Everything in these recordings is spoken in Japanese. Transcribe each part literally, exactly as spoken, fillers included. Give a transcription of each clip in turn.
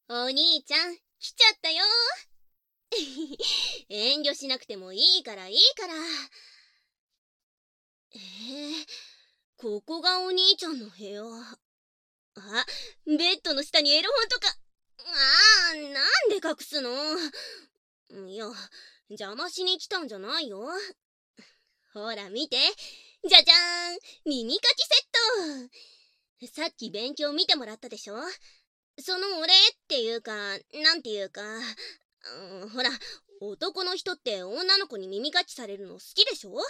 お兄ちゃん、来ちゃったよ。遠慮しなくてもいいからいいから。えー、ここがお兄ちゃんの部屋。あ、ベッドの下にエロ本とか。あー、なんで隠すの？いや、邪魔しに来たんじゃないよ。ほら見て。じゃじゃーん、耳かきセット。さっき勉強見てもらったでしょ？そのお礼っていうか、なんていうか、うん、ほら、男の人って女の子に耳かきされるの好きでしょ？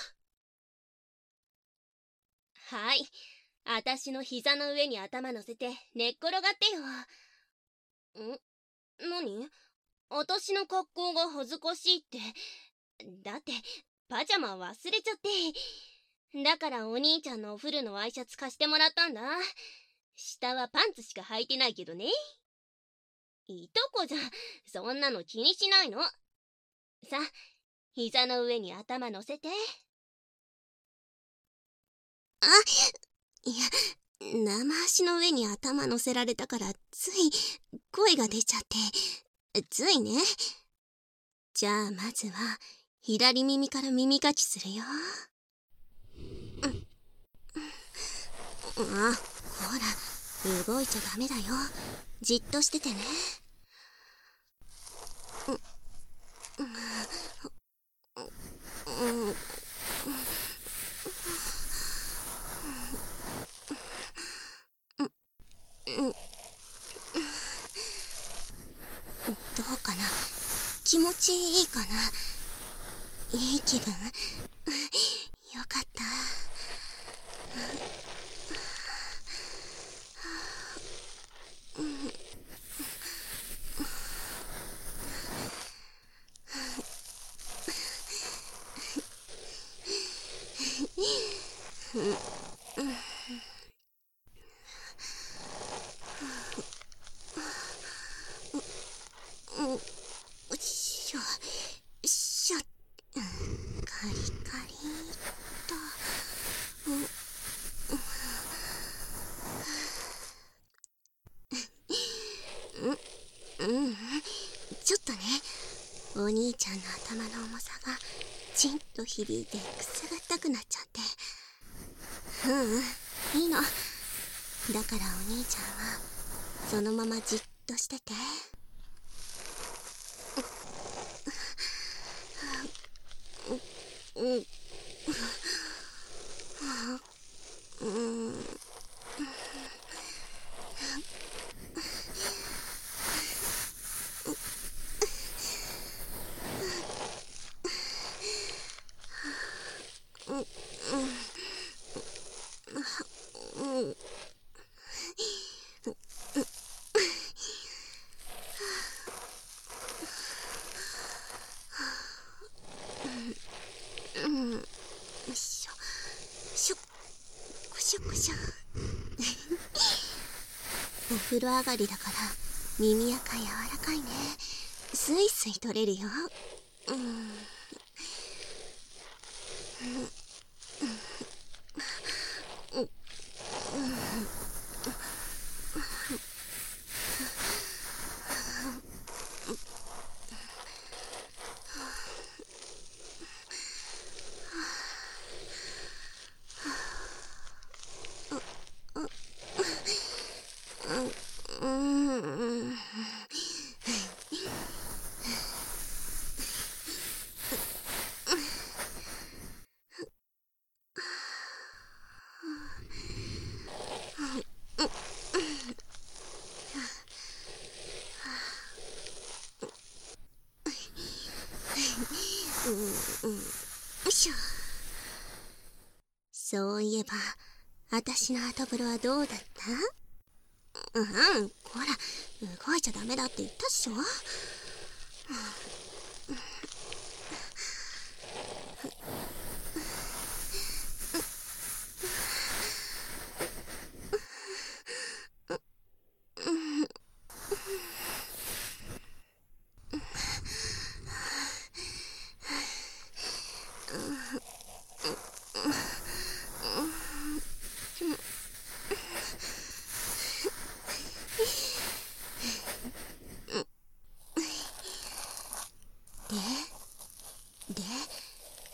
はい。あたしの膝の上に頭乗せて寝っ転がってよ。ん？何？あたしの格好が恥ずかしいって。だって、パジャマ忘れちゃって。だからお兄ちゃんのお古のワイシャツ貸してもらったんだ。下はパンツしか履いてないけどね。いとこじゃん、そんなの気にしないの。さ、膝の上に頭乗せて。あ、いや、生足の上に頭乗せられたからつい声が出ちゃって。ついね。じゃあまずは左耳から耳かきするよ。うん、あ、ほら、動いちゃダメだよ。じっとしててね。うん、うん、うん、どうかな？気持ちいいかな？いい気分？よかった。うん、よいしょ、よいしょ。カリカリと。うん、うん、ちょっとね、お兄ちゃんの頭の重さがちんと響いてくすぐったくなっちゃって。ううん、いいの。だからお兄ちゃんはそのままじっとしてて。うん、うん、うん、うん、うん、よいしょ、しょ、こしょこしょ。お風呂上がりだから耳垢柔らかいね。スイスイ取れるよ。うん、うん、うん。うん、うん、よいしょ。そういえば、あたしの後風呂はどうだった？うん、ほら、動いちゃダメだって言ったっしょ。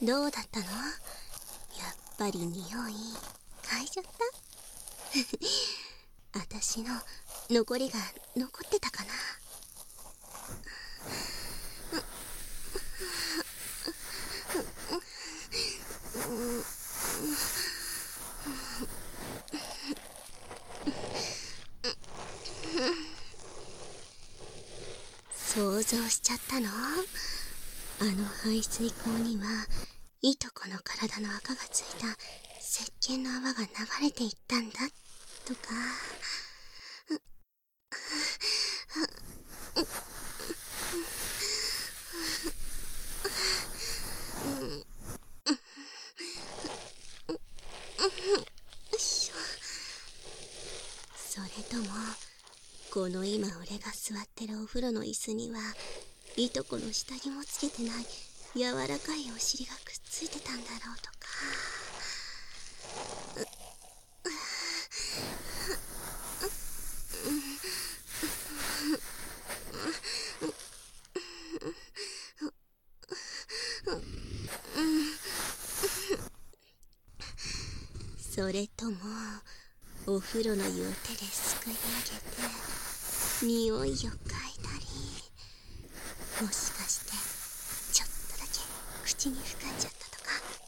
どうだったの？やっぱり匂い嗅いじゃった？あたしの残りが残ってたかな。想像しちゃったの？あの排水口にはいとこの体の赤がついた石鹸の泡が流れていったんだとか。それともこの今俺が座ってるお風呂の椅子にはいとこの下着もつけてない柔らかいお尻がくっついてたんだろうとか。それともお風呂の湯を手ですくい上げて匂いを嗅いだり、もしかしてちょっとだけ口に含んじゃったとか。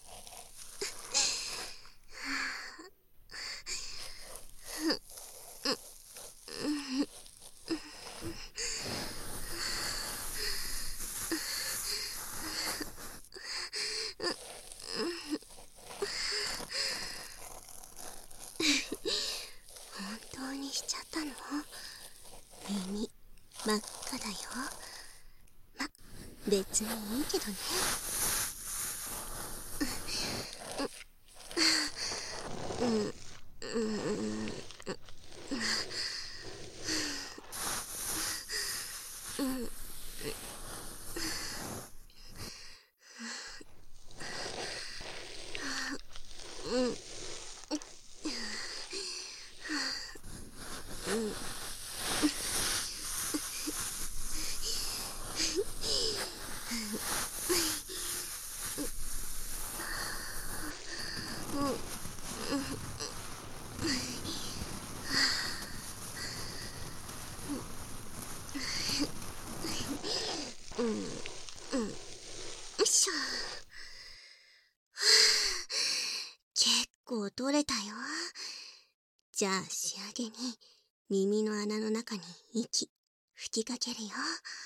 本当にしちゃったの？耳真っ赤だよ。ま、別にいいけどね。うんうんうんうんうんうんうん。よいしょ。結構取れたよ。じゃあ仕上げに耳の穴の中に息吹きかけるよ。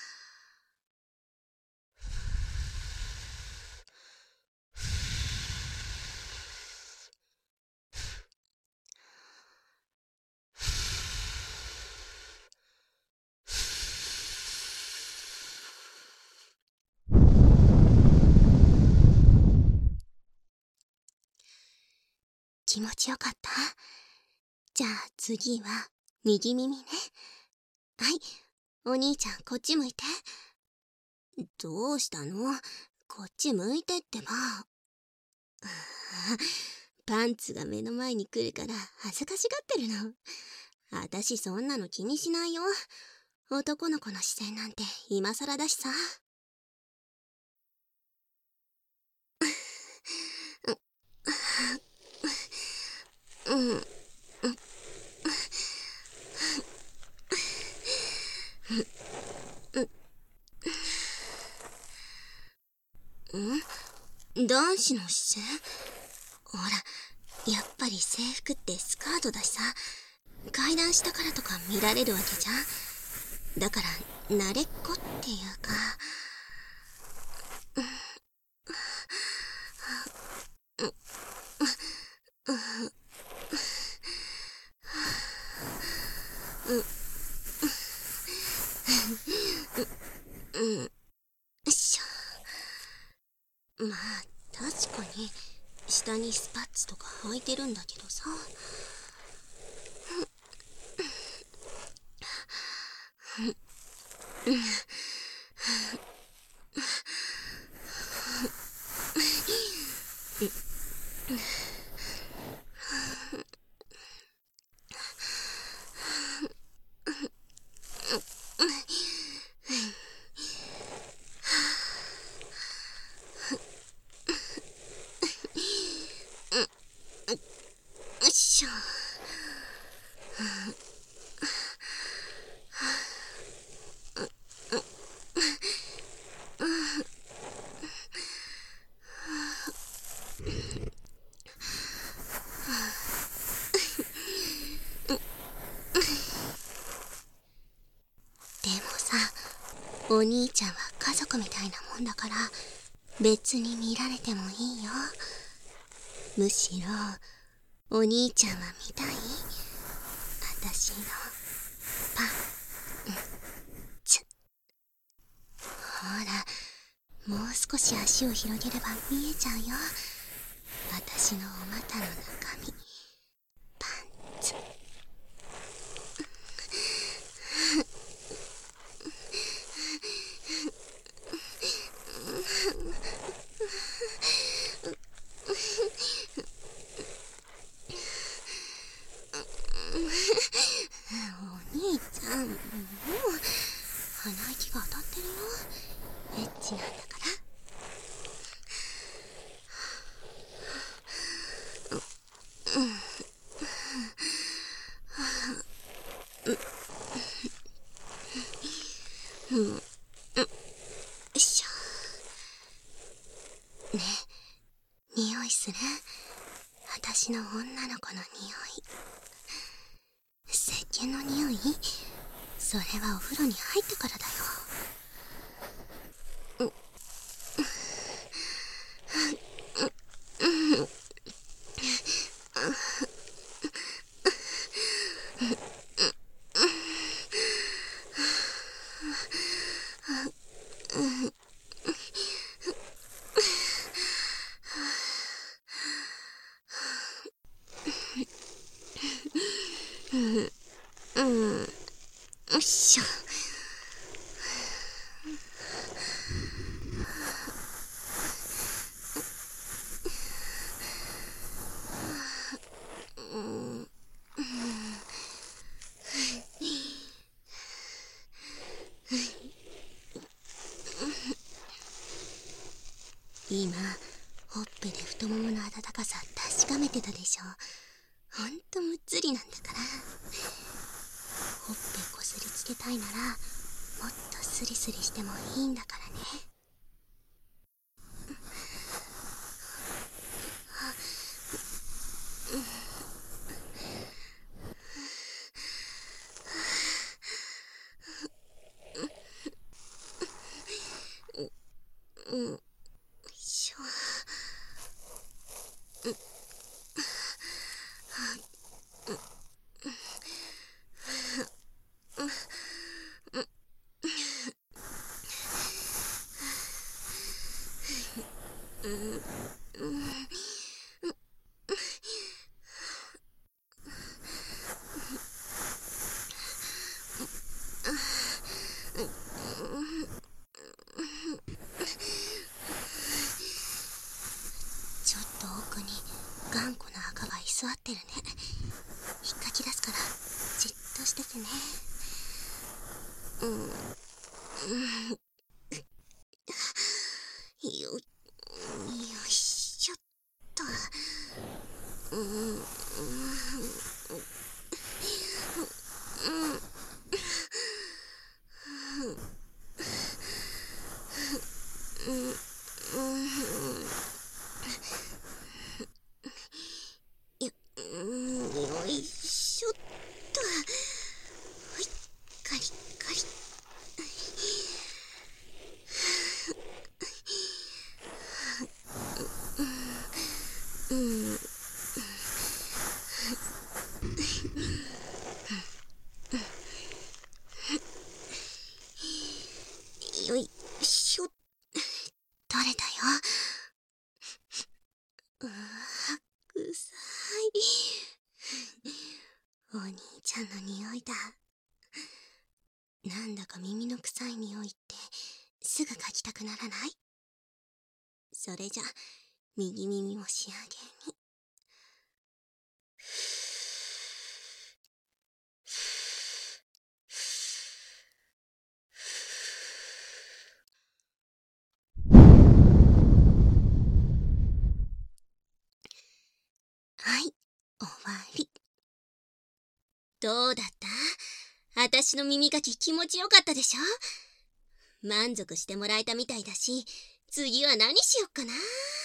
気持ちよかった？じゃあ次は右耳ね。はい、お兄ちゃんこっち向いて。どうしたの？こっち向いてってば。ああ、パンツが目の前に来るから恥ずかしがってるの。あたしそんなの気にしないよ。男の子の視線なんて今更だしさ。うん、うん、うん、男子の視線？ほら、やっぱり制服ってスカートだしさ、階段下からとか見られるわけじゃん。だから慣れっこっていうか。うん、よいしょ。まあ確かに下にスパッツとか履いてるんだけどさ。 お兄ちゃんは家族みたいなもんだから別に見られてもいいよ。むしろお兄ちゃんは見たい？私のパンツ。ほら、もう少し足を広げれば見えちゃうよ。私のお股の中身、パンツ。お兄ちゃん、もう鼻息が当たってるよ。エッチなんだから。うん、うん、よいしょ。ねえ、匂いする？私の女の子の匂い。石鹸の匂い？それはお風呂に入ってからだよ。うん、うん、よいしょ。今ほっぺで太ももの温かさ確かめてたでしょ。ほんとむっつりなんだから。ほっぺこすりつけたいならもっとスリスリしてもいいんだからね。うん、よいしょ。ちょっと奥に頑固な赤が居座ってるね。引っかき出すからじっとしててね。うん、うん、よ、よいしょっと。うん、うん、うん、うん、うん、よ、うん、よいしょっと。はい、カリカリ。うん、よいしょ。取れたよ。うわ、臭い。お兄ちゃんの匂いだ。なんだか耳の臭い匂いってすぐ嗅ぎたくならない？それじゃ右耳も仕上げに。はい、終わり。どうだった？あたしの耳かき気持ちよかったでしょ？満足してもらえたみたいだし、次は何しよっかな。